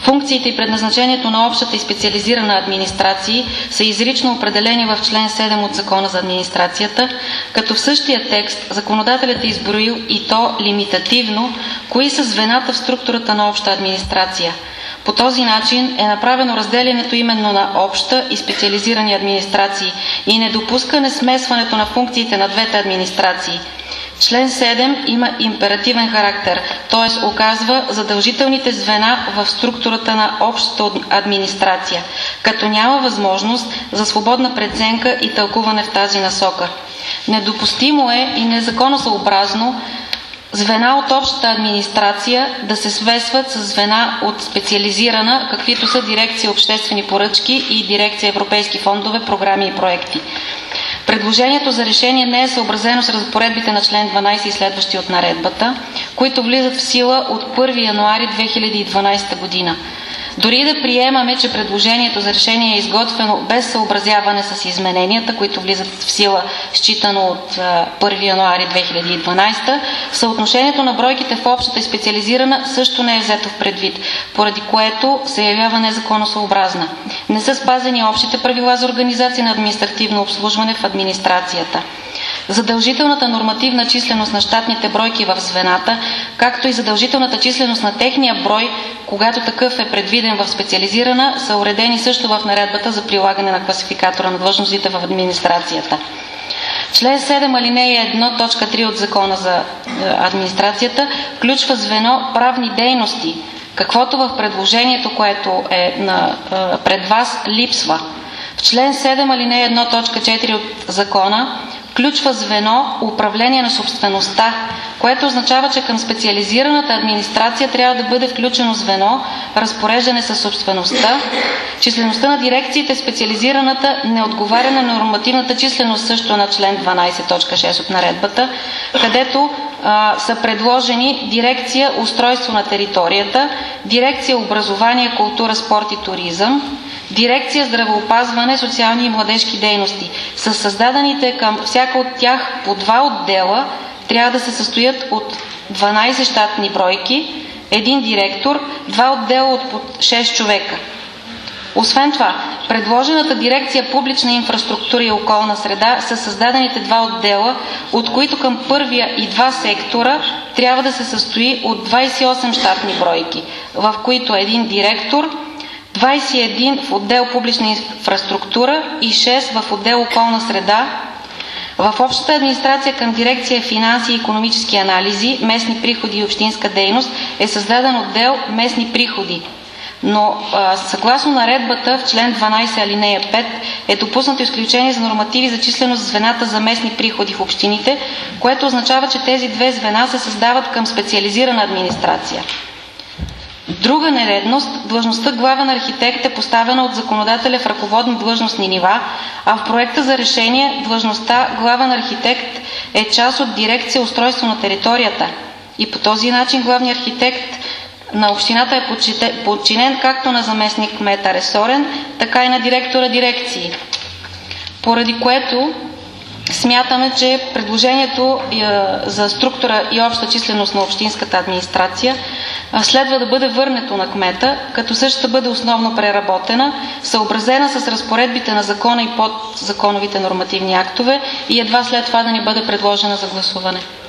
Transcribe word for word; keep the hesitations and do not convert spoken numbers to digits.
Функциите и предназначението на общата и специализирана администрации са изрично определени в член седем от Закона за администрацията, като в същия текст законодателят е изброил и то лимитативно кои са звената в структурата на обща администрация. По този начин е направено разделянето именно на обща и специализирани администрации и не допускане смесването на функциите на двете администрации. Член седем има императивен характер, т.е. оказва задължителните звена в структурата на общата администрация, като няма възможност за свободна преценка и тълкуване в тази насока. Недопустимо е и незаконосъобразно звена от общата администрация да се свесват с звена от специализирана, каквито са дирекция обществени поръчки и дирекция европейски фондове, програми и проекти. Предложението за решение не е съобразено с разпоредбите на член дванадесет и следващи от наредбата, които влизат в сила от първи януари две хиляди и дванадесета година. Дори да приемаме, че предложението за решение е изготвено без съобразяване с измененията, които влизат в сила считано от първи януари две хиляди и дванадесета, съотношението на бройките в общата и специализирана също не е взето в предвид, поради което се явява незаконосъобразна. Не са спазени общите правила за организация на административно обслужване в администрацията. Задължителната нормативна численост на щатните бройки в звената, както и задължителната численост на техния брой, когато такъв е предвиден в специализирана, са уредени също в наредбата за прилагане на класификатора на длъжностите в администрацията. Член седем алинея едно точка три от Закона за администрацията включва звено правни дейности, каквото в предложението, което е на, пред вас, липсва. В член седем алинея едно точка четири от Закона включва звено управление на собствеността, което означава, че към специализираната администрация трябва да бъде включено звено разпореждане със собствеността. Числеността на дирекциите специализираната не отговаря на нормативната численост също на член дванадесет точка шест от наредбата, където а, са предложени дирекция устройство на територията, дирекция образование, култура, спорт и туризъм, дирекция здравеопазване, социални и младежки дейности. С създадените към всяка от тях по два отдела трябва да се състоят от дванадесет щатни бройки, един директор, два отдела от по шест човека. Освен това, предложената дирекция публична инфраструктура и околна среда са създадените два отдела, от които към първия и два сектора трябва да се състои от двадесет и осем щатни бройки, в които един директор, двадесет и един в отдел публична инфраструктура и шест в отдел околна среда. В общата администрация към дирекция финанси и икономически анализи, местни приходи и общинска дейност е създаден отдел местни приходи. Но а, съгласно наредбата в член дванадесет алинея пет е допуснато изключение за нормативи за численост звената за местни приходи в общините, което означава, че тези две звена се създават към специализирана администрация. Друга нередност, длъжността главен архитект е поставена от законодателя в ръководни длъжностни нива, а в проекта за решение длъжността главен архитект е част от дирекция устройство на територията и по този начин главният архитект на общината е подчинен както на заместник кмета ресорен, така и на директора дирекции, поради което смятаме, че предложението за структура и обща численост на общинската администрация следва да бъде върнато на кмета, като същата бъде основно преработена, съобразена с разпоредбите на закона и подзаконовите нормативни актове и едва след това да ни бъде предложена за гласуване.